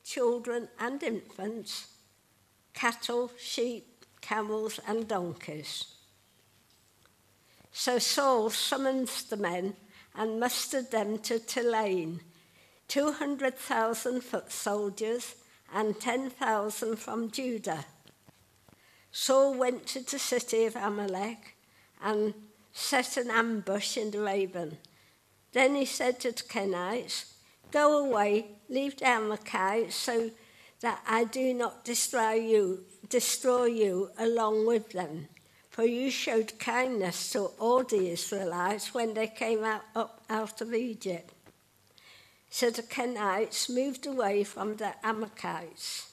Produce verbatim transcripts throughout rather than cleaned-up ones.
children and infants, cattle, sheep, camels and donkeys. So Saul summoned the men and mustered them to Telaine, two hundred thousand foot soldiers and ten thousand from Judah. Saul went to the city of Amalek and set an ambush in the Raven. Then he said to the Kenites, "Go away, leave the Amalekites, so that I do not destroy you, destroy you along with them. For you showed kindness to all the Israelites when they came out, up out of Egypt." So the Kenites moved away from the Amalekites.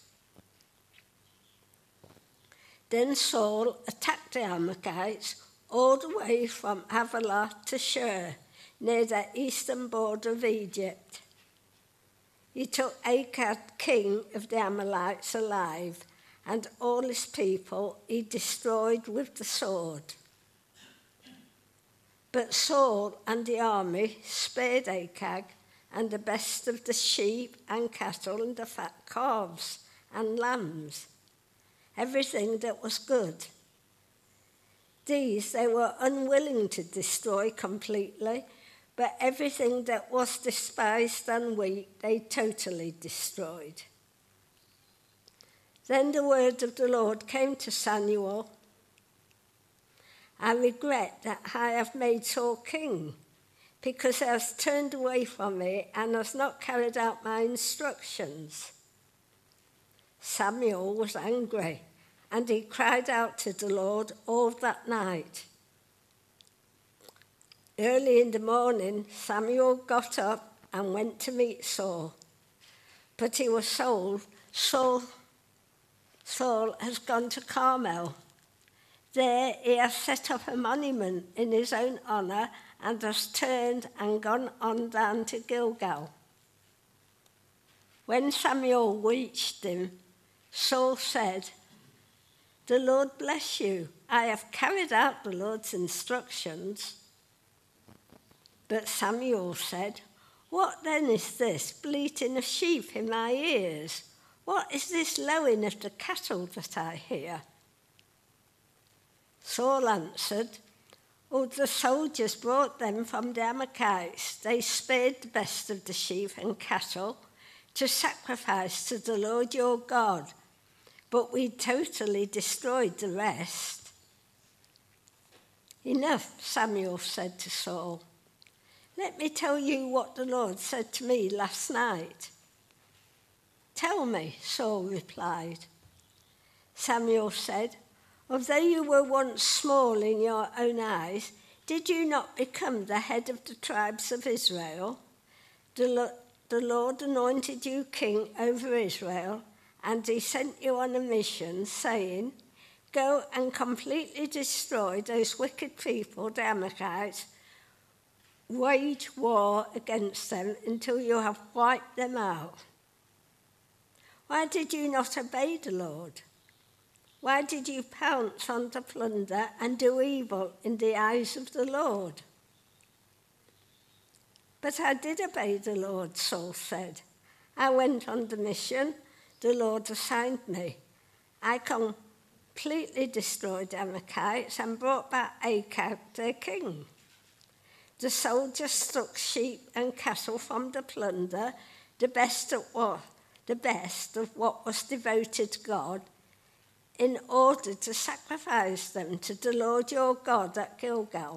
Then Saul attacked the Amalekites all the way from Havilah to Shur, near the eastern border of Egypt. He took Agag, king of the Amalekites, alive, and all his people he destroyed with the sword. But Saul and the army spared Agag and the best of the sheep and cattle and the fat calves and lambs, everything that was good. These they were unwilling to destroy completely, but everything that was despised and weak they totally destroyed. Then the word of the Lord came to Samuel, "I regret that I have made Saul king, because he has turned away from me and has not carried out my instructions." Samuel was angry, and he cried out to the Lord all that night. Early in the morning, Samuel got up and went to meet Saul. But he was told, Saul, Saul has gone to Carmel. There he has set up a monument in his own honour and has turned and gone on down to Gilgal. When Samuel reached him, Saul said, "The Lord bless you. I have carried out the Lord's instructions." But Samuel said, "What then is this bleating of sheep in my ears? What is this lowing of the cattle that I hear?" Saul answered, "Oh, the soldiers brought them from the Amalekites. They spared the best of the sheep and cattle to sacrifice to the Lord your God, but we totally destroyed the rest." "Enough," Samuel said to Saul. "Let me tell you what the Lord said to me last night." "Tell me," Saul replied. Samuel said, "Although you were once small in your own eyes, did you not become the head of the tribes of Israel? The, Lo- the Lord anointed you king over Israel, and he sent you on a mission, saying, 'Go and completely destroy those wicked people, the Amalekites. Wage war against them until you have wiped them out.' Why did you not obey the Lord? Why did you pounce on the plunder and do evil in the eyes of the Lord?" "But I did obey the Lord," Saul said. "I went on the mission the Lord assigned me. I completely destroyed the Amalekites and brought back Agag, their king. The soldiers took sheep and cattle from the plunder, the best of what, the best of what was devoted to God, in order to sacrifice them to the Lord your God at Gilgal."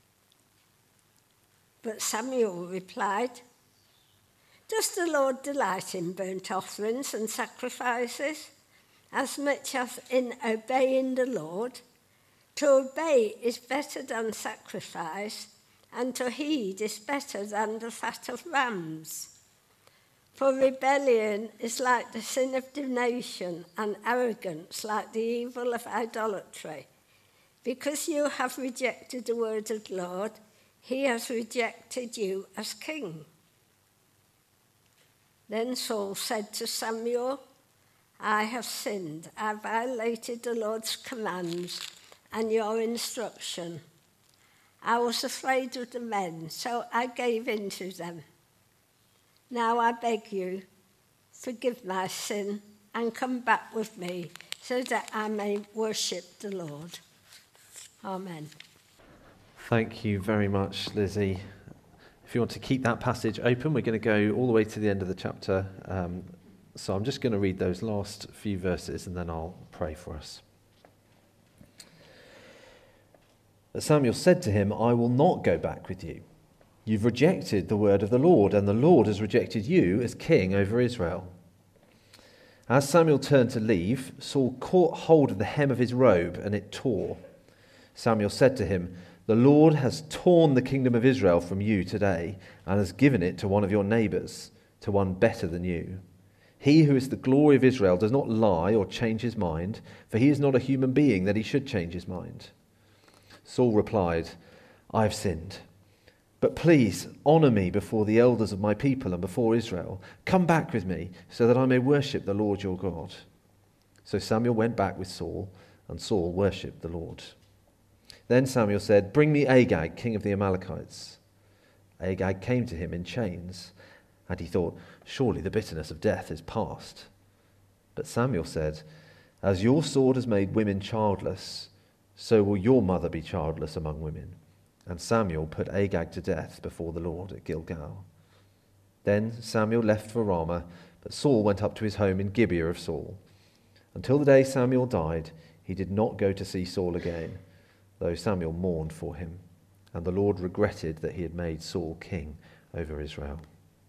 But Samuel replied, "Does the Lord delight in burnt offerings and sacrifices as much as in obeying the Lord? To obey is better than sacrifice, and to heed is better than the fat of rams. For rebellion is like the sin of divination, and arrogance like the evil of idolatry. Because you have rejected the word of the Lord, he has rejected you as king." Then Saul said to Samuel, "I have sinned. I violated the Lord's commands and your instruction. I was afraid of the men, so I gave in to them. Now I beg you, forgive my sin, and come back with me so that I may worship the Lord. Amen. Thank you very much, Lizzie. If you want to keep that passage open, we're going to go all the way to the end of the chapter. Um, so I'm just going to read those last few verses and then I'll pray for us. But Samuel said to him, I will not go back with you. You've rejected the word of the Lord, and the Lord has rejected you as king over Israel. As Samuel turned to leave, Saul caught hold of the hem of his robe, and it tore. Samuel said to him, The Lord has torn the kingdom of Israel from you today, and has given it to one of your neighbours, to one better than you. He who is the glory of Israel does not lie or change his mind, for he is not a human being that he should change his mind. Saul replied, I have sinned. But please honour me before the elders of my people and before Israel. Come back with me so that I may worship the Lord your God. So Samuel went back with Saul, and Saul worshipped the Lord. Then Samuel said, Bring me Agag, king of the Amalekites. Agag came to him in chains, and he thought, Surely the bitterness of death is past. But Samuel said, As your sword has made women childless, so will your mother be childless among women. And Samuel put Agag to death before the Lord at Gilgal. Then Samuel left for Ramah, but Saul went up to his home in Gibeah of Saul. Until the day Samuel died, he did not go to see Saul again, though Samuel mourned for him. And the Lord regretted that he had made Saul king over Israel.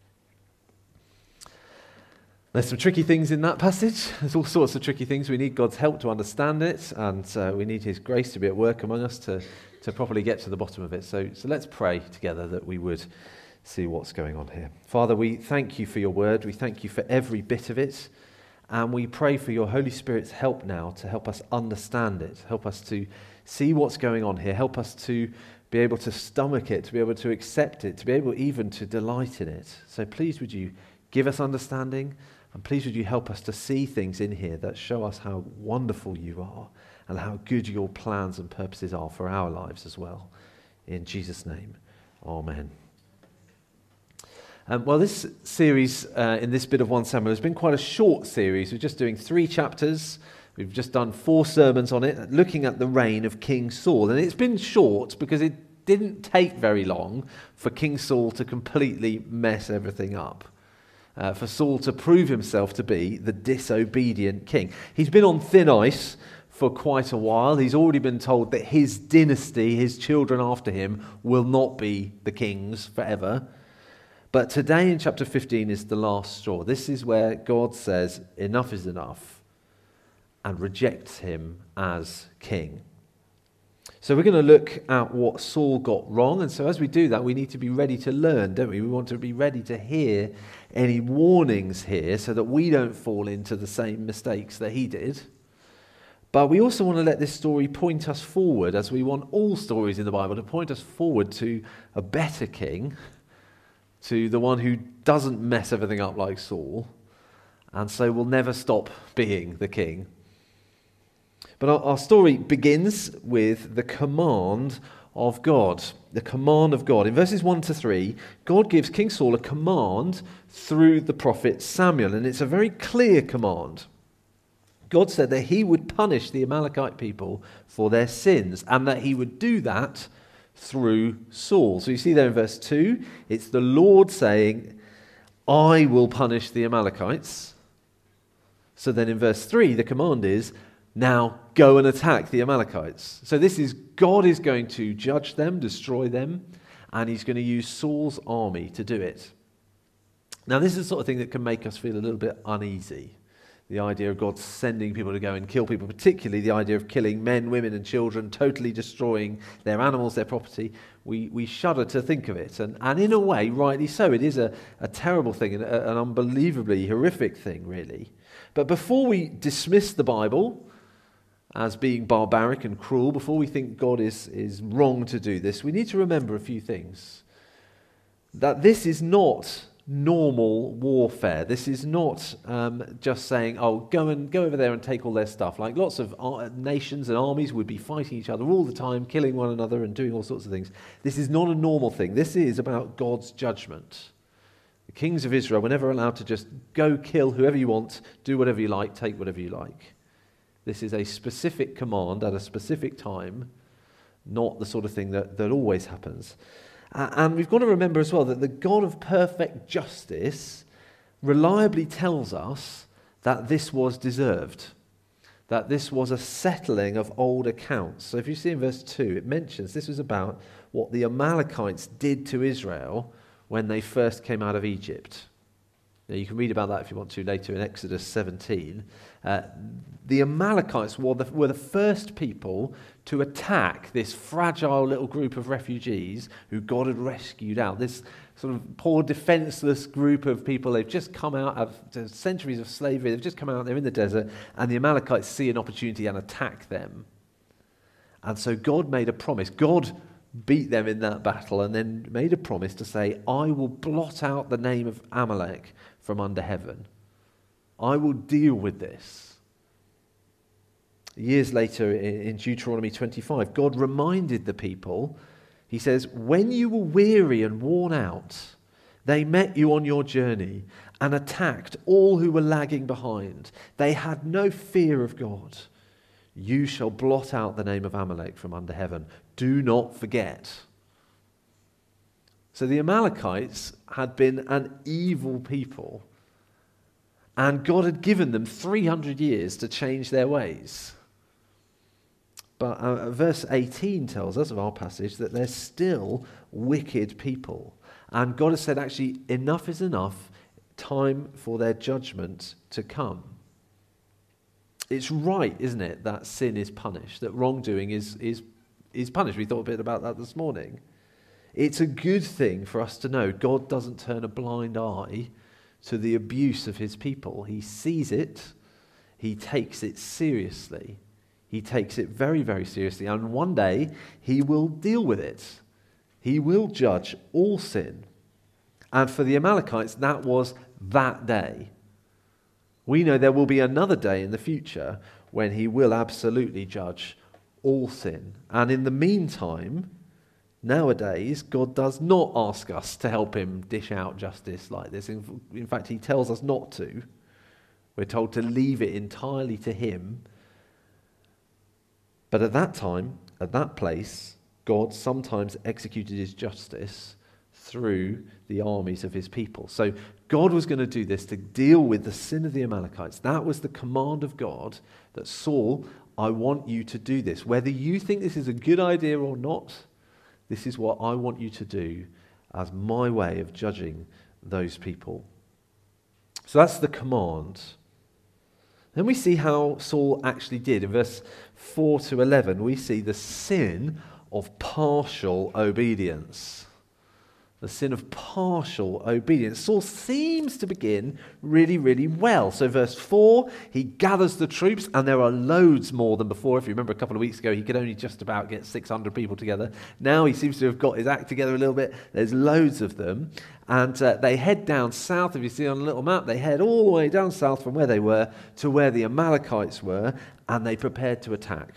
There's some tricky things in that passage. There's all sorts of tricky things. We need God's help to understand it, and uh, we need his grace to be at work among us to, to properly get to the bottom of it. So, so let's pray together that we would see what's going on here. Father, we thank you for your word. We thank you for every bit of it. And we pray for your Holy Spirit's help now to help us understand it, help us to see what's going on here, help us to be able to stomach it, to be able to accept it, to be able even to delight in it. So please would you give us understanding, and please would you help us to see things in here that show us how wonderful you are and how good your plans and purposes are for our lives as well. In Jesus' name, amen. Um, well, this series uh, in this bit of First Samuel has been quite a short series. We're just doing three chapters. We've just done four sermons on it, looking at the reign of King Saul. And it's been short because it didn't take very long for King Saul to completely mess everything up. Uh, for Saul to prove himself to be the disobedient king. He's been on thin ice for quite a while. He's already been told that his dynasty, his children after him, will not be the kings forever. But today in chapter fifteen is the last straw. This is where God says enough is enough and rejects him as king. So we're going to look at what Saul got wrong. And so as we do that, we need to be ready to learn, don't we? We want to be ready to hear any warnings here so that we don't fall into the same mistakes that he did. But we also want to let this story point us forward, as we want all stories in the Bible to point us forward to a better king, to the one who doesn't mess everything up like Saul, and so will never stop being the king. But our, our story begins with the command of God. The command of God. In verses one to three, God gives King Saul a command through the prophet Samuel, and it's a very clear command. God said that he would punish the Amalekite people for their sins, and that he would do that through Saul. So you see there in verse two, it's the Lord saying, I will punish the Amalekites. So then in verse three, the command is, now go and attack the Amalekites. So this is, God is going to judge them, destroy them, and he's going to use Saul's army to do it. Now this is the sort of thing that can make us feel a little bit uneasy. The idea of God sending people to go and kill people, particularly the idea of killing men, women and children, totally destroying their animals, their property. We we shudder to think of it. And, and in a way, rightly so, it is a, a terrible thing, and a, an unbelievably horrific thing, really. But before we dismiss the Bible as being barbaric and cruel, before we think God is, is wrong to do this, we need to remember a few things. That this is not normal warfare. This is not um, just saying, oh, go and go over there and take all their stuff. Like lots of uh, nations and armies would be fighting each other all the time, killing one another and doing all sorts of things. This is not a normal thing. This is about God's judgment. The kings of Israel were never allowed to just go kill whoever you want, do whatever you like, take whatever you like. This is a specific command at a specific time, not the sort of thing that, that always happens. Uh, and we've got to remember as well that the God of perfect justice reliably tells us that this was deserved, that this was a settling of old accounts. So if you see in verse two, it mentions this was about what the Amalekites did to Israel when they first came out of Egypt. Now you can read about that if you want to later in Exodus seventeen. Uh, the Amalekites were the, were the first people to attack this fragile little group of refugees who God had rescued out. This sort of poor, defenseless group of people, they've just come out of centuries of slavery, they've just come out, they're in the desert, and the Amalekites see an opportunity and attack them. And so God made a promise. God beat them in that battle and then made a promise to say, I will blot out the name of Amalek from under heaven. I will deal with this. Years later in Deuteronomy twenty-five, God reminded the people, he says, when you were weary and worn out, they met you on your journey and attacked all who were lagging behind. They had no fear of God. You shall blot out the name of Amalek from under heaven. Do not forget. So the Amalekites had been an evil people, and God had given them three hundred years to change their ways. But uh, verse eighteen tells us of our passage that they're still wicked people. And God has said, actually, enough is enough, time for their judgment to come. It's right, isn't it, that sin is punished, that wrongdoing is, is, is punished. We thought a bit about that this morning. It's a good thing for us to know God doesn't turn a blind eye to the abuse of his people. He sees it, he takes it seriously. He takes it very, very seriously, and one day he will deal with it. He will judge all sin. And for the Amalekites, that was that day. We know there will be another day in the future when he will absolutely judge all sin. And in the meantime, nowadays, God does not ask us to help him dish out justice like this. In, in fact, he tells us not to. We're told to leave it entirely to him. But at that time, at that place, God sometimes executed his justice through the armies of his people. So God was going to do this to deal with the sin of the Amalekites. That was the command of God, that Saul, I want you to do this. Whether you think this is a good idea or not, this is what I want you to do as my way of judging those people. So that's the command. Then we see how Saul actually did. In verse four to eleven, we see the sin of partial obedience. The sin of partial obedience. Saul seems to begin really, really well. So verse four, he gathers the troops, and there are loads more than before. If you remember a couple of weeks ago, he could only just about get six hundred people together. Now he seems to have got his act together a little bit. There's loads of them. And uh, they head down south. If you see on a little map, they head all the way down south from where they were to where the Amalekites were, and they prepared to attack.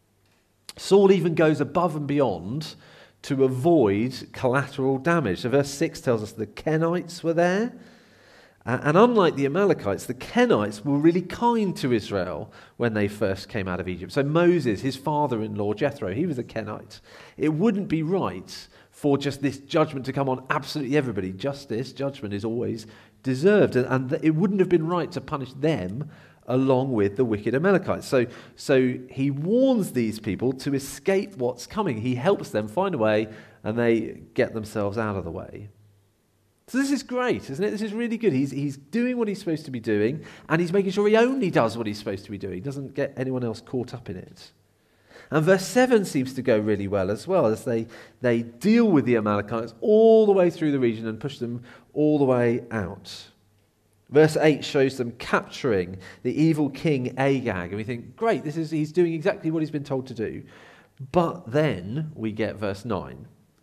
Saul even goes above and beyond to avoid collateral damage. So verse six tells us the Kenites were there. Uh, and unlike the Amalekites, the Kenites were really kind to Israel when they first came out of Egypt. So Moses, his father-in-law, Jethro, he was a Kenite. It wouldn't be right for just this judgment to come on absolutely everybody. Justice, judgment is always deserved. And, and it wouldn't have been right to punish them along with the wicked Amalekites. So, so he warns these people to escape what's coming. He helps them find a way, and they get themselves out of the way. So this is great, isn't it? This is really good. He's, he's doing what he's supposed to be doing, and he's making sure he only does what he's supposed to be doing. He doesn't get anyone else caught up in it. And verse seven seems to go really well as well, as they, they deal with the Amalekites all the way through the region and push them all the way out. Verse eight shows them capturing the evil king Agag. And we think, great, this is he's doing exactly what he's been told to do. But then we get verse nine.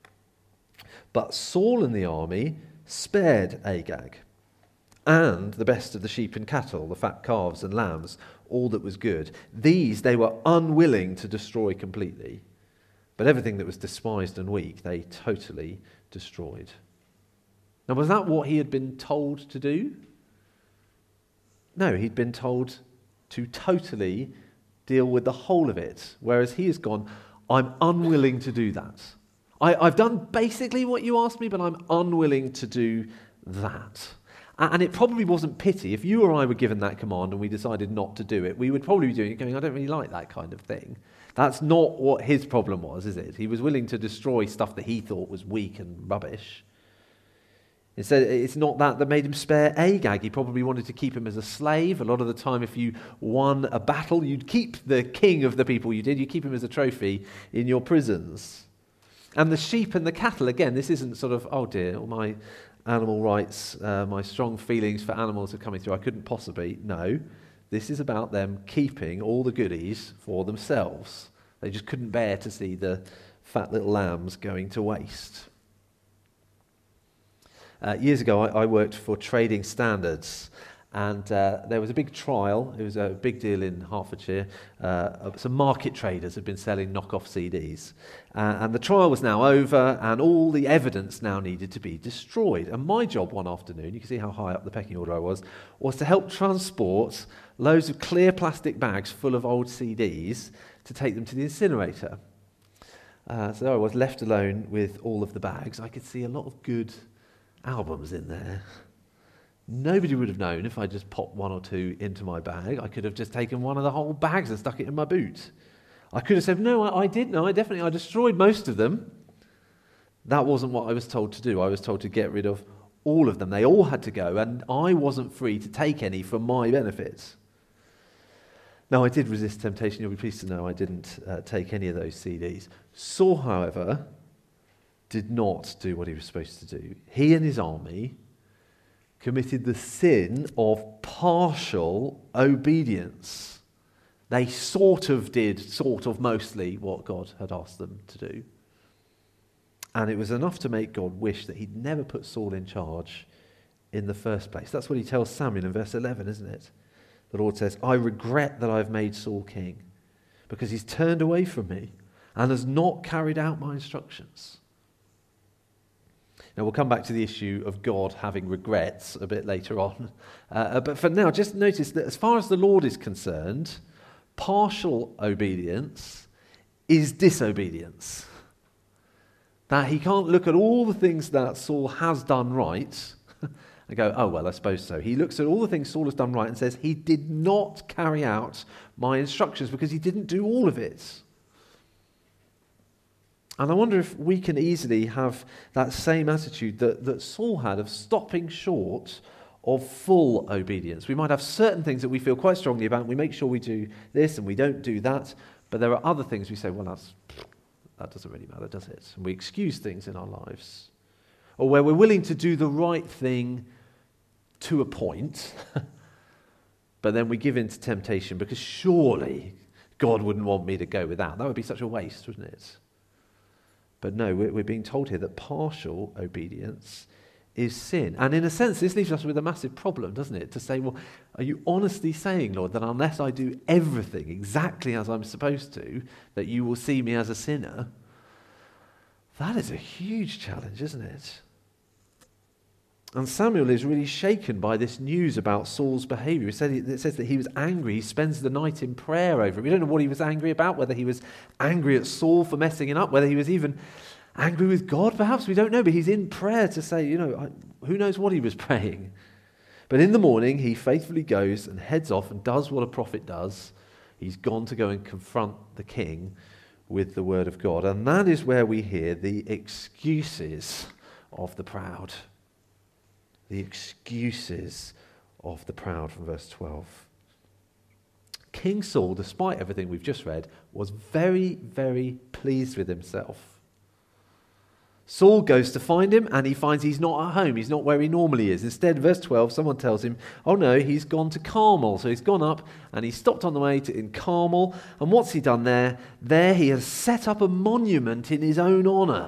But Saul and the army spared Agag, and the best of the sheep and cattle, the fat calves and lambs, all that was good. These they were unwilling to destroy completely. But everything that was despised and weak, they totally destroyed. Now, was that what he had been told to do? No, he'd been told to totally deal with the whole of it, whereas he has gone, I'm unwilling to do that. I, I've done basically what you asked me, but I'm unwilling to do that. And it probably wasn't pity. If you or I were given that command and we decided not to do it, we would probably be doing it going, I don't really like that kind of thing. That's not what his problem was, is it? He was willing to destroy stuff that he thought was weak and rubbish. Instead, it's not that that made him spare Agag. He probably wanted to keep him as a slave. A lot of the time, if you won a battle, you'd keep the king of the people you did. You'd keep him as a trophy in your prisons. And the sheep and the cattle, again, this isn't sort of, oh dear, all my animal rights, uh, my strong feelings for animals are coming through. I couldn't possibly. No, this is about them keeping all the goodies for themselves. They just couldn't bear to see the fat little lambs going to waste. Uh, years ago, I, I worked for Trading Standards, and uh, there was a big trial. It was a big deal in Hertfordshire. Uh, some market traders had been selling knockoff C Ds, uh, and the trial was now over, and all the evidence now needed to be destroyed. And my job one afternoon, you can see how high up the pecking order I was, was to help transport loads of clear plastic bags full of old C Ds to take them to the incinerator. Uh, so I was left alone with all of the bags. I could see a lot of good albums in there. Nobody would have known if I just popped one or two into my bag. I could have just taken one of the whole bags and stuck it in my boot. I could have said, no, I, I did, no, I definitely, I destroyed most of them. That wasn't what I was told to do. I was told to get rid of all of them. They all had to go, and I wasn't free to take any for my benefit. Now, I did resist temptation. You'll be pleased to know I didn't uh, take any of those C Ds. Saul, however, did not do what he was supposed to do. He and his army committed the sin of partial obedience. They sort of did, sort of mostly, what God had asked them to do. And it was enough to make God wish that he'd never put Saul in charge in the first place. That's what he tells Samuel in verse eleven, isn't it? The Lord says, I regret that I've made Saul king, because he's turned away from me and has not carried out my instructions. Now, we'll come back to the issue of God having regrets a bit later on. Uh, but for now, just notice that as far as the Lord is concerned, partial obedience is disobedience. That he can't look at all the things that Saul has done right and go, oh, well, I suppose so. He looks at all the things Saul has done right and says, he did not carry out my instructions because he didn't do all of it. And I wonder if we can easily have that same attitude that, that Saul had of stopping short of full obedience. We might have certain things that we feel quite strongly about, and we make sure we do this and we don't do that, but there are other things we say, well, that's, that doesn't really matter, does it? And we excuse things in our lives. Or where we're willing to do the right thing to a point, but then we give in to temptation because surely God wouldn't want me to go with that. That would be such a waste, wouldn't it? But no, we're being told here that partial obedience is sin. And in a sense, this leaves us with a massive problem, doesn't it? To say, well, are you honestly saying, Lord, that unless I do everything exactly as I'm supposed to, that you will see me as a sinner? That is a huge challenge, isn't it? And Samuel is really shaken by this news about Saul's behaviour. It says that he was angry. He spends the night in prayer over it. We don't know what he was angry about, whether he was angry at Saul for messing it up, whether he was even angry with God, perhaps. We don't know, but he's in prayer to say, you know, who knows what he was praying. But in the morning, he faithfully goes and heads off and does what a prophet does. He's gone to go and confront the king with the word of God. And that is where we hear the excuses of the proud. The excuses of the proud from verse twelve. King Saul, despite everything we've just read, was very, very pleased with himself. Saul goes to find him and he finds he's not at home. He's not where he normally is. Instead, verse twelve, someone tells him, oh no, he's gone to Carmel. So he's gone up and he stopped on the way to, in Carmel. And what's he done there? There he has set up a monument in his own honour.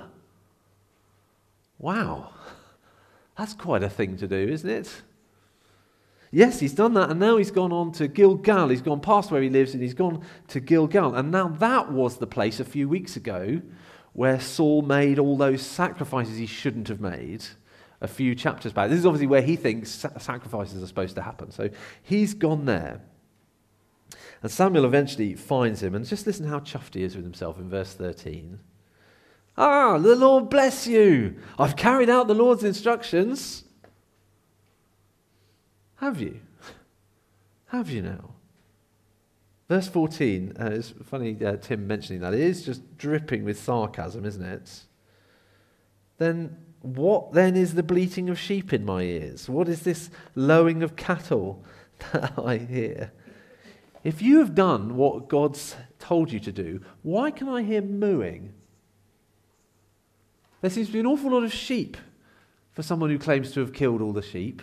Wow. That's quite a thing to do, isn't it? Yes, he's done that, and now he's gone on to Gilgal. He's gone past where he lives, and he's gone to Gilgal. And now that was the place a few weeks ago where Saul made all those sacrifices he shouldn't have made, a few chapters back. This is obviously where he thinks sacrifices are supposed to happen. So he's gone there. And Samuel eventually finds him, and just listen how chuffed he is with himself in verse thirteen. Ah, the Lord bless you. I've carried out the Lord's instructions. Have you? Have you now? Verse fourteen, uh, it's funny uh, Tim mentioning that. It is just dripping with sarcasm, isn't it? Then what then is the bleating of sheep in my ears? What is this lowing of cattle that I hear? If you have done what God's told you to do, why can I hear mooing? There seems to be an awful lot of sheep for someone who claims to have killed all the sheep.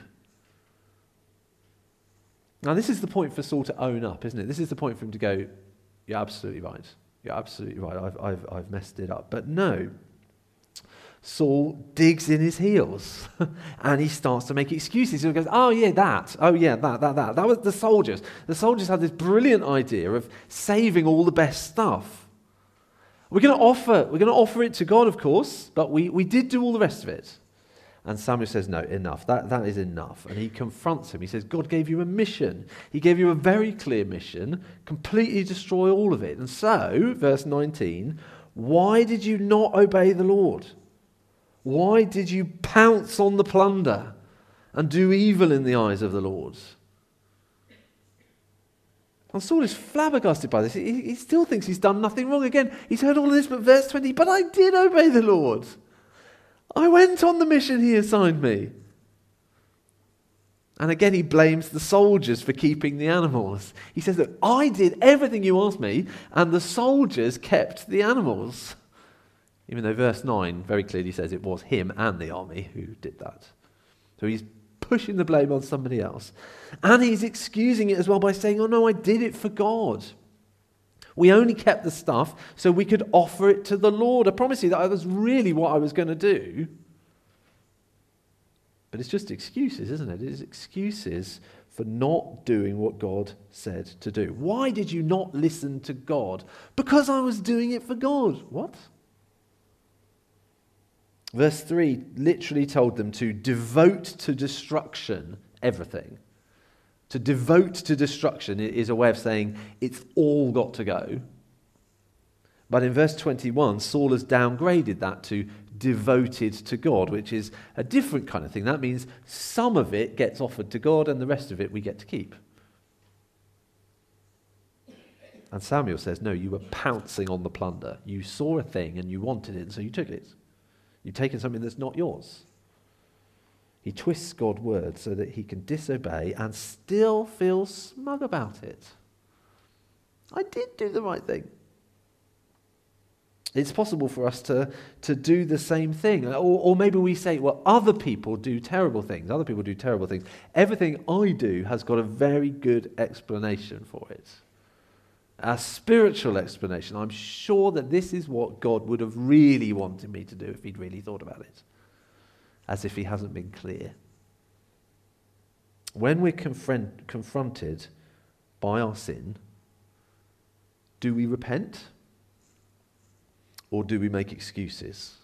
Now, this is the point for Saul to own up, isn't it? This is the point for him to go, you're absolutely right. You're absolutely right. I've, I've, I've messed it up. But no, Saul digs in his heels and he starts to make excuses. He goes, oh yeah, that. Oh yeah, that, that, that. That was the soldiers. The soldiers had this brilliant idea of saving all the best stuff. We're going to offer, we're going to offer it to God, of course, but we, we did do all the rest of it. And Samuel says, no, enough. That, that is enough. And he confronts him. He says, God gave you a mission. He gave you a very clear mission. Completely destroy all of it. And so, verse nineteen, why did you not obey the Lord? Why did you pounce on the plunder and do evil in the eyes of the Lord? And Saul is flabbergasted by this. He, he still thinks he's done nothing wrong. Again, he's heard all of this, but verse twenty, but I did obey the Lord. I went on the mission he assigned me. And again, he blames the soldiers for keeping the animals. He says that I did everything you asked me, and the soldiers kept the animals. Even though verse nine very clearly says it was him and the army who did that. So he's pushing the blame on somebody else. And he's excusing it as well by saying, oh no, I did it for God. We only kept the stuff so we could offer it to the Lord. I promise you that was really what I was going to do. But it's just excuses, isn't it? It is excuses for not doing what God said to do. Why did you not listen to God? Because I was doing it for God. What? Verse three literally told them to devote to destruction everything. To devote to destruction is a way of saying it's all got to go. But in verse twenty-one, Saul has downgraded that to devoted to God, which is a different kind of thing. That means some of it gets offered to God and the rest of it we get to keep. And Samuel says, no, you were pouncing on the plunder. You saw a thing and you wanted it, and so you took it. You've taken something that's not yours. He twists God's word so that he can disobey and still feel smug about it. I did do the right thing. It's possible for us to, to do the same thing. Or, or maybe we say, well, other people do terrible things. Other people do terrible things. Everything I do has got a very good explanation for it. A spiritual explanation. I'm sure that this is what God would have really wanted me to do if he'd really thought about it. As if he hasn't been clear. When we're confront, confronted by our sin, do we repent? Or do we make excuses?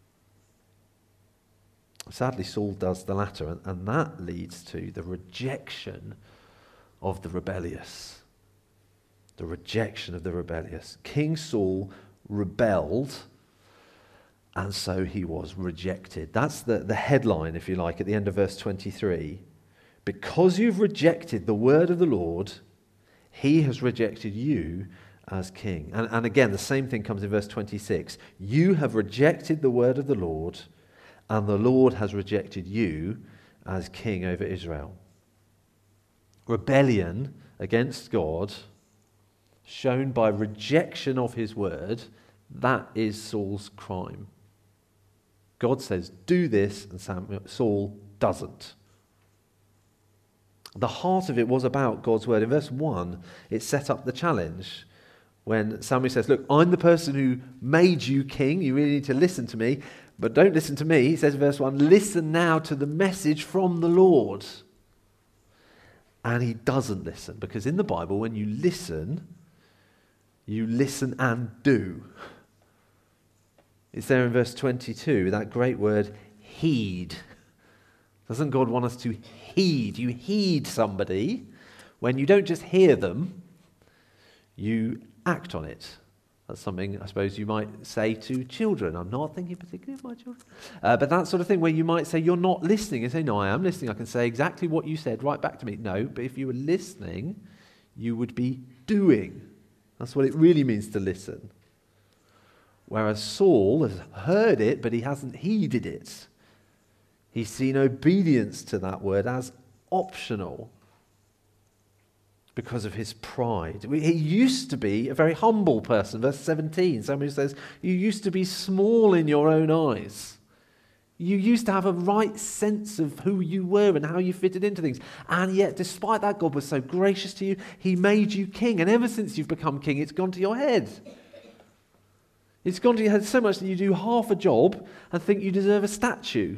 Sadly, Saul does the latter, and, and that leads to the rejection of the rebellious. The rejection of the rebellious. King Saul rebelled, and so he was rejected. That's the, the headline, if you like, at the end of verse twenty-three. Because you've rejected the word of the Lord, he has rejected you as king. And, and again, the same thing comes in verse twenty-six. You have rejected the word of the Lord, and the Lord has rejected you as king over Israel. Rebellion against God, shown by rejection of his word, that is Saul's crime. God says, do this, and Samuel, Saul doesn't. The heart of it was about God's word. In verse one, it set up the challenge. When Samuel says, look, I'm the person who made you king. You really need to listen to me. But don't listen to me. He says in verse one, listen now to the message from the Lord. And he doesn't listen. Because in the Bible, when you listen, you listen and do. It's there in verse twenty-two, that great word, heed. Doesn't God want us to heed? You heed somebody when you don't just hear them, you act on it. That's something I suppose you might say to children. I'm not thinking particularly of my children. Uh, but that sort of thing where you might say you're not listening and say, no, I am listening. I can say exactly what you said right back to me. No, but if you were listening, you would be doing. That's what it really means to listen. Whereas Saul has heard it, but he hasn't heeded it. He's seen obedience to that word as optional because of his pride. He used to be a very humble person. Verse seventeen, somebody says, you used to be small in your own eyes. You used to have a right sense of who you were and how you fitted into things. And yet, despite that, God was so gracious to you, he made you king. And ever since you've become king, it's gone to your head. It's gone to your head so much that you do half a job and think you deserve a statue.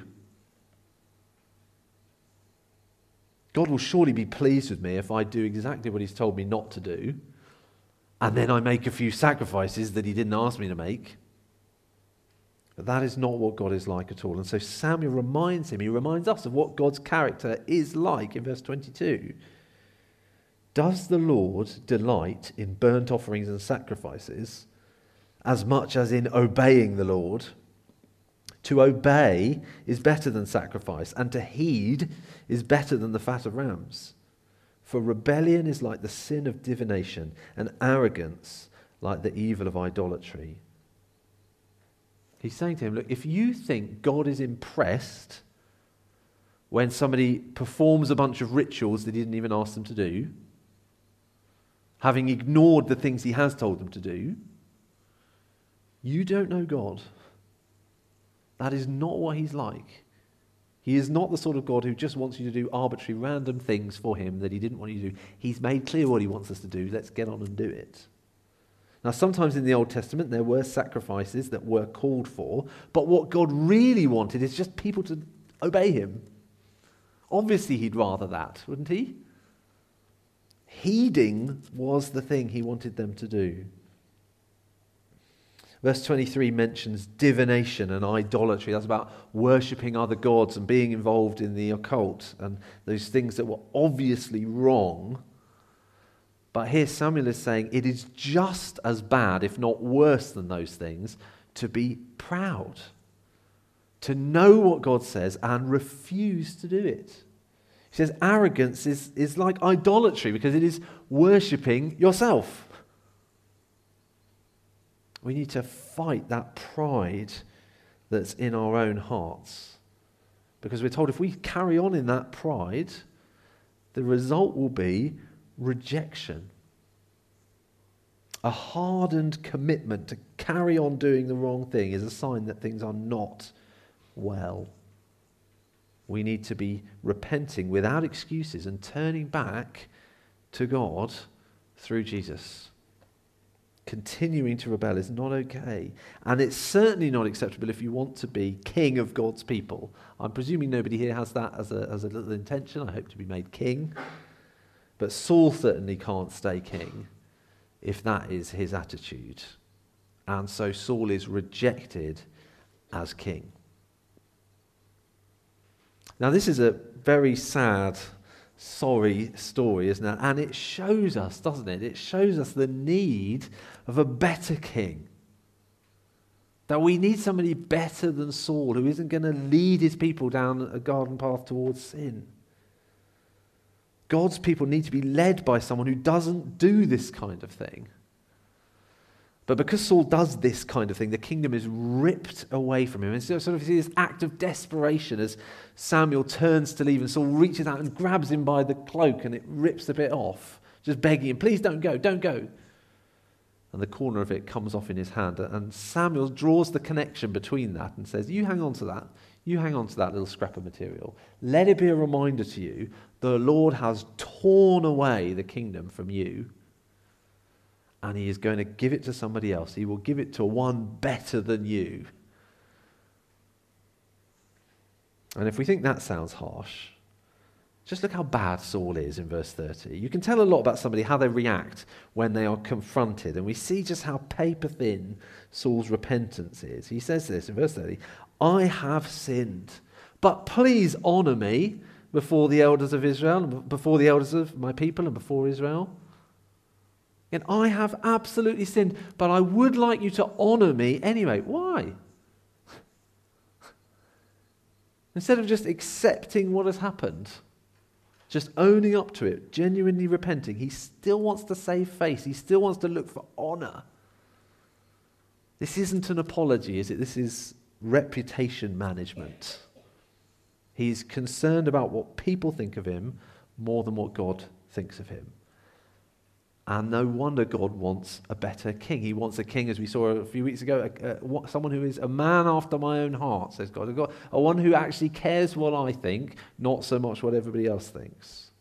God will surely be pleased with me if I do exactly what he's told me not to do, and then I make a few sacrifices that he didn't ask me to make. But that is not what God is like at all. And so Samuel reminds him, he reminds us of what God's character is like in verse twenty-two. Does the Lord delight in burnt offerings and sacrifices as much as in obeying the Lord? To obey is better than sacrifice, and to heed is better than the fat of rams. For rebellion is like the sin of divination, and arrogance like the evil of idolatry. He's saying to him, look, if you think God is impressed when somebody performs a bunch of rituals that he didn't even ask them to do, having ignored the things he has told them to do, you don't know God. That is not what he's like. He is not the sort of God who just wants you to do arbitrary, random things for him that he didn't want you to do. He's made clear what he wants us to do. Let's get on and do it. Now, sometimes in the Old Testament, there were sacrifices that were called for, but what God really wanted is just people to obey him. Obviously, he'd rather that, wouldn't he? Heeding was the thing he wanted them to do. Verse twenty-three mentions divination and idolatry. That's about worshipping other gods and being involved in the occult and those things that were obviously wrong. But here Samuel is saying it is just as bad, if not worse than those things, to be proud, to know what God says and refuse to do it. He says arrogance is, is like idolatry because it is worshipping yourself. We need to fight that pride that's in our own hearts. Because we're told if we carry on in that pride, the result will be rejection. A hardened commitment to carry on doing the wrong thing is a sign that things are not well. We need to be repenting without excuses and turning back to God through Jesus. Continuing to rebel is not okay. And it's certainly not acceptable if you want to be king of God's people. I'm presuming nobody here has that as a, as a little intention. I hope to be made king. But Saul certainly can't stay king if that is his attitude. And so Saul is rejected as king. Now this is a very sad, sorry story, isn't it? And it shows us, doesn't it? It shows us the need of a better king. That we need somebody better than Saul who isn't going to lead his people down a garden path towards sin. God's people need to be led by someone who doesn't do this kind of thing. But because Saul does this kind of thing, the kingdom is ripped away from him. And so sort of see this act of desperation as Samuel turns to leave and Saul reaches out and grabs him by the cloak and it rips the bit off, just begging him, please don't go, don't go. And the corner of it comes off in his hand. And Samuel draws the connection between that and says, you hang on to that. You hang on to that little scrap of material. Let it be a reminder to you, the Lord has torn away the kingdom from you. And he is going to give it to somebody else. He will give it to one better than you. And if we think that sounds harsh, just look how bad Saul is in verse thirty. You can tell a lot about somebody, how they react when they are confronted. And we see just how paper thin Saul's repentance is. He says this in verse thirty, I have sinned, but please honour me before the elders of Israel, and before the elders of my people, and before Israel. And I have absolutely sinned, but I would like you to honour me anyway. Why? Instead of just accepting what has happened, just owning up to it, genuinely repenting, he still wants to save face. He still wants to look for honour. This isn't an apology, is it? This is reputation management. He's concerned about what people think of him more than what God thinks of him. And no wonder God wants a better king. He wants a king, as we saw a few weeks ago, a, a, someone who is a man after my own heart, says God. I've got a one who actually cares what I think, not so much what everybody else thinks.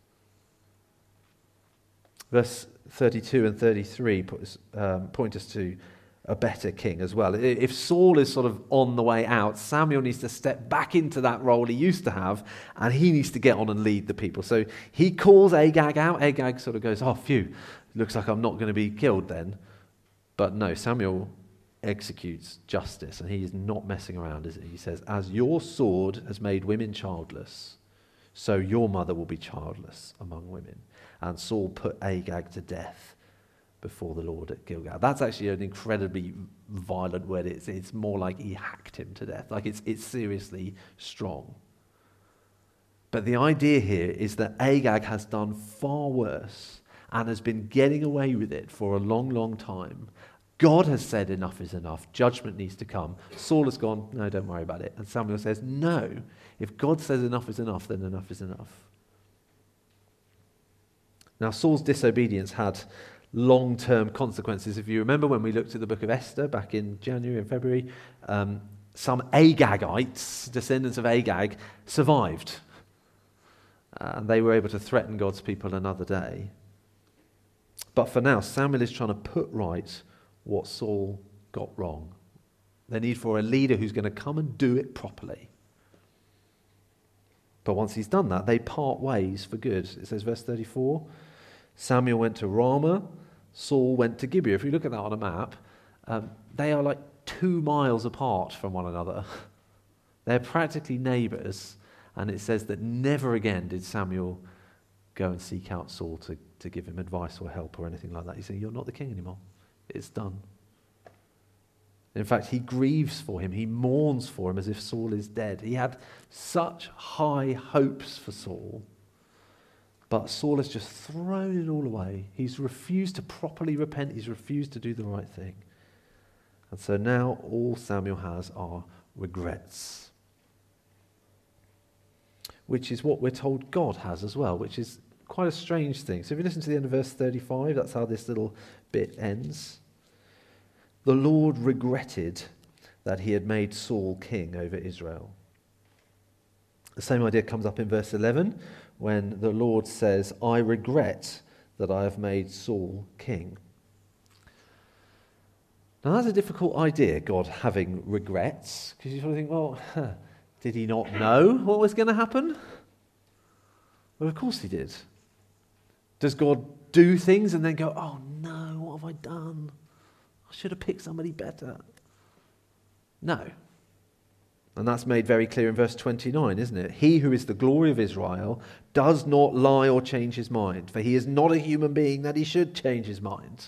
Verse thirty-two and thirty-three put us, um, point us to a better king as well. If Saul is sort of on the way out, Samuel needs to step back into that role he used to have, and he needs to get on and lead the people. So he calls Agag out. Agag sort of goes, oh, phew, looks like I'm not going to be killed then. But no, Samuel executes justice, and he is not messing around, is it? He says, as your sword has made women childless, so your mother will be childless among women. And Saul put Agag to death before the Lord at Gilgal. That's actually an incredibly violent word. It's, it's more like he hacked him to death. Like it's, it's seriously strong. But the idea here is that Agag has done far worse and has been getting away with it for a long, long time. God has said enough is enough. Judgment needs to come. Saul has gone, no, don't worry about it. And Samuel says, no, if God says enough is enough, then enough is enough. Now, Saul's disobedience had long-term consequences. If you remember when we looked at the book of Esther back in January and February, um, some Agagites, descendants of Agag, survived. Uh, and they were able to threaten God's people another day. But for now, Samuel is trying to put right what Saul got wrong. The need for a leader who's going to come and do it properly. But once he's done that, they part ways for good. It says, verse thirty-four, Samuel went to Ramah, Saul went to Gibeah. If you look at that on a map, um, they are like two miles apart from one another. They're practically neighbours, and it says that never again did Samuel go and seek out Saul to, to give him advice or help or anything like that. He said, you're not the king anymore. It's done. In fact, he grieves for him. He mourns for him as if Saul is dead. He had such high hopes for Saul, but Saul has just thrown it all away. He's refused to properly repent. He's refused to do the right thing. And so now all Samuel has are regrets, which is what we're told God has as well, which is quite a strange thing. So if you listen to the end of verse thirty-five, that's how this little bit ends. The Lord regretted that he had made Saul king over Israel. The same idea comes up in verse eleven when the Lord says, I regret that I have made Saul king. Now that's a difficult idea, God having regrets, because you sort of think, well, huh, did he not know what was going to happen? Well, of course he did. Does God do things and then go, oh no, what have I done? I should have picked somebody better. No. And that's made very clear in verse twenty-nine, isn't it? He who is the glory of Israel does not lie or change his mind, for he is not a human being that he should change his mind.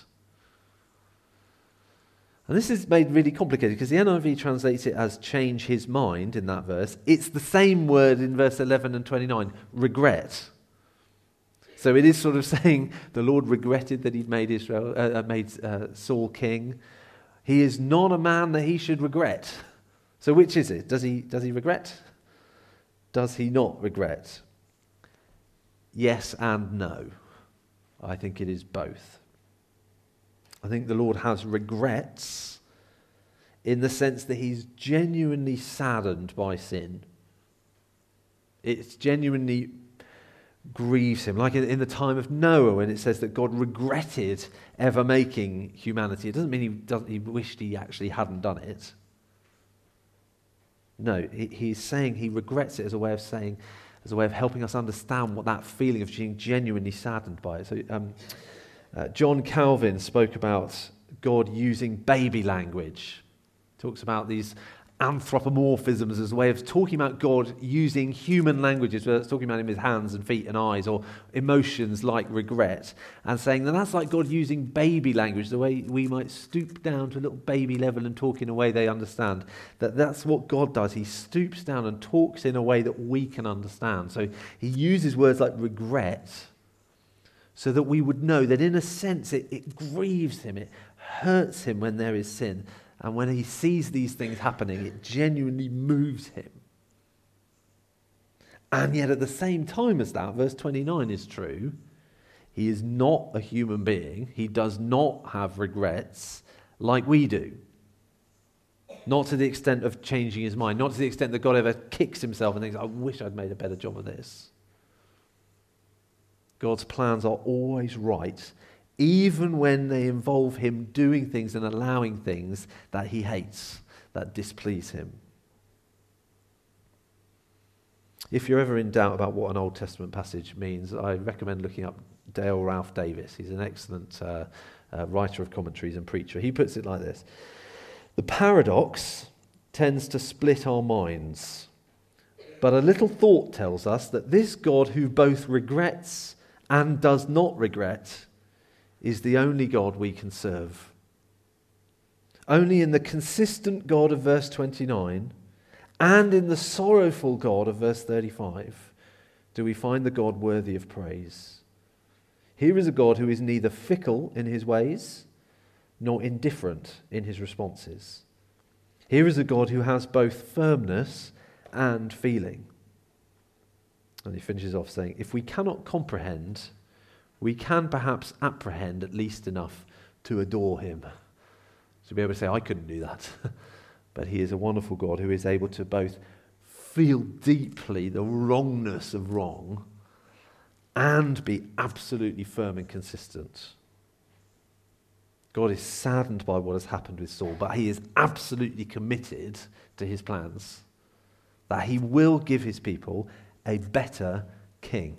And this is made really complicated because the N I V translates it as change his mind in that verse. It's the same word in verse eleven and twenty-nine, regret. So it is sort of saying the Lord regretted that he'd made Israel, uh, made uh, Saul king. He is not a man that he should regret. So which is it? Does he, does he regret? Does he not regret? Yes and no. I think it is both. I think the Lord has regrets in the sense that he's genuinely saddened by sin. It's genuinely grieves him, like in, in the time of Noah when it says that God regretted ever making humanity. It doesn't mean he doesn't he wished he actually hadn't done it. No, he, he's saying he regrets it as a way of saying, as a way of helping us understand what that feeling of being genuinely saddened by it. So um, uh, John Calvin spoke about God using baby language. Talks about these anthropomorphisms as a way of talking about God using human languages, whether it's talking about him with hands and feet and eyes, or emotions like regret, and saying that that's like God using baby language, the way we might stoop down to a little baby level and talk in a way they understand. That that's what God does. He stoops down and talks in a way that we can understand. So he uses words like regret so that we would know that in a sense it, it grieves him, it hurts him when there is sin. And when he sees these things happening, it genuinely moves him. And yet at the same time as that, verse twenty-nine is true, he is not a human being. He does not have regrets like we do. Not to the extent of changing his mind. Not to the extent that God ever kicks himself and thinks, I wish I'd made a better job of this. God's plans are always right, even when they involve him doing things and allowing things that he hates, that displease him. If you're ever in doubt about what an Old Testament passage means, I recommend looking up Dale Ralph Davis. He's an excellent uh, uh, writer of commentaries and preacher. He puts it like this: the paradox tends to split our minds, but a little thought tells us that this God who both regrets and does not regret is the only God we can serve. Only in the consistent God of verse twenty-nine and in the sorrowful God of verse thirty-five do we find the God worthy of praise. Here is a God who is neither fickle in his ways nor indifferent in his responses. Here is a God who has both firmness and feeling. And he finishes off saying, if we cannot comprehend, we can perhaps apprehend at least enough to adore him. To be able to say, I couldn't do that. But he is a wonderful God who is able to both feel deeply the wrongness of wrong and be absolutely firm and consistent. God is saddened by what has happened with Saul, but he is absolutely committed to his plans, that he will give his people a better king.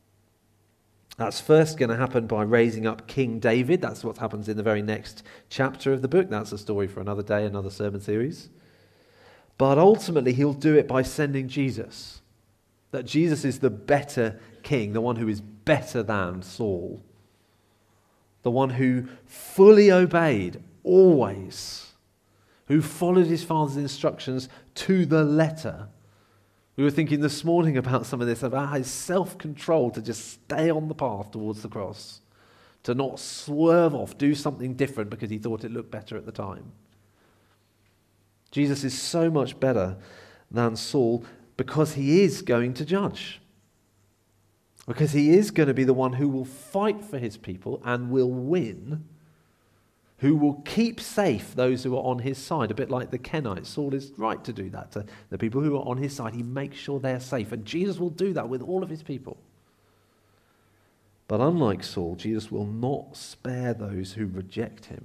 That's first going to happen by raising up King David. That's what happens in the very next chapter of the book. That's a story for another day, another sermon series. But ultimately, he'll do it by sending Jesus. That Jesus is the better king, the one who is better than Saul. The one who fully obeyed, always. Who followed his father's instructions to the letter. We were thinking this morning about some of this, about his self-control to just stay on the path towards the cross, to not swerve off, do something different because he thought it looked better at the time. Jesus is so much better than Saul because he is going to judge. Because he is going to be the one who will fight for his people and will win, who will keep safe those who are on his side, a bit like the Kenites. Saul is right to do that. To the people who are on his side, he makes sure they're safe. And Jesus will do that with all of his people. But unlike Saul, Jesus will not spare those who reject him.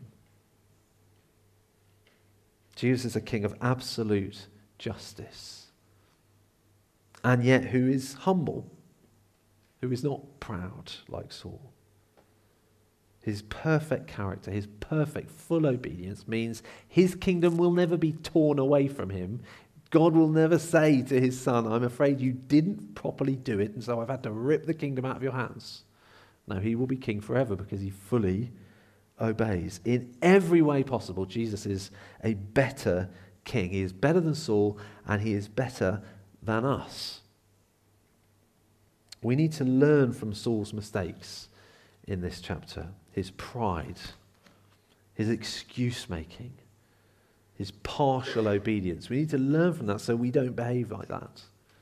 Jesus is a king of absolute justice. And yet who is humble, who is not proud like Saul. His perfect character, his perfect full obedience means his kingdom will never be torn away from him. God will never say to his son, I'm afraid you didn't properly do it, and so I've had to rip the kingdom out of your hands. No, he will be king forever because he fully obeys. In every way possible, Jesus is a better king. He is better than Saul, and he is better than us. We need to learn from Saul's mistakes in this chapter. His pride, his excuse-making, his partial obedience. We need to learn from that so we don't behave like that.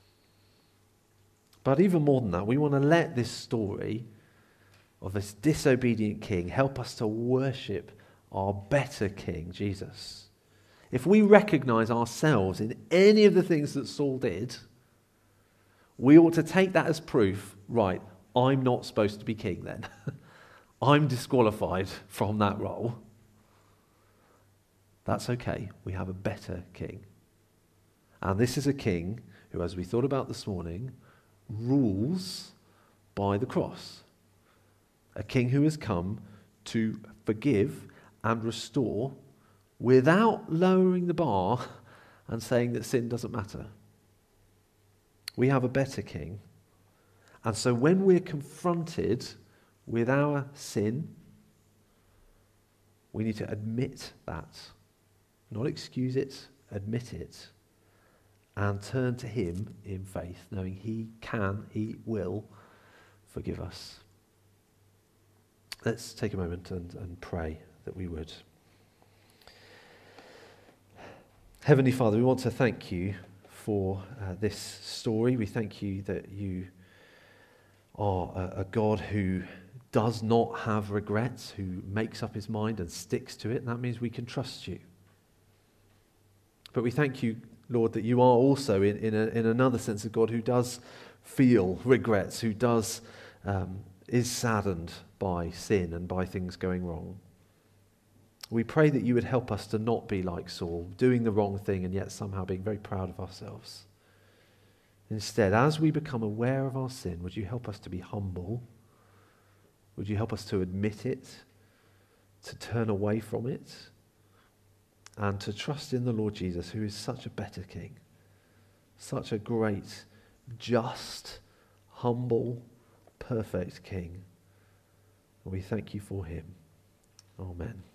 But even more than that, we want to let this story of this disobedient king help us to worship our better king, Jesus. If we recognize ourselves in any of the things that Saul did, we ought to take that as proof, right, I'm not supposed to be king then. I'm disqualified from that role. That's okay. We have a better king. And this is a king who, as we thought about this morning, rules by the cross. A king who has come to forgive and restore without lowering the bar and saying that sin doesn't matter. We have a better king. And so when we're confronted with our sin, we need to admit that. Not excuse it, admit it. And turn to him in faith, knowing he can, he will forgive us. Let's take a moment and, and pray that we would. Heavenly Father, we want to thank you for uh, this story. We thank you that you are a, a God who does not have regrets, who makes up his mind and sticks to it. And that means we can trust you. But we thank you, Lord, that you are also, in, in, a, in another sense, a God who does feel regrets, who does um, is saddened by sin and by things going wrong. We pray that you would help us to not be like Saul, doing the wrong thing and yet somehow being very proud of ourselves. Instead, as we become aware of our sin, would you help us to be humble? Would you help us to admit it, to turn away from it, and to trust in the Lord Jesus, who is such a better King, such a great, just, humble, perfect King. And we thank you for him. Amen.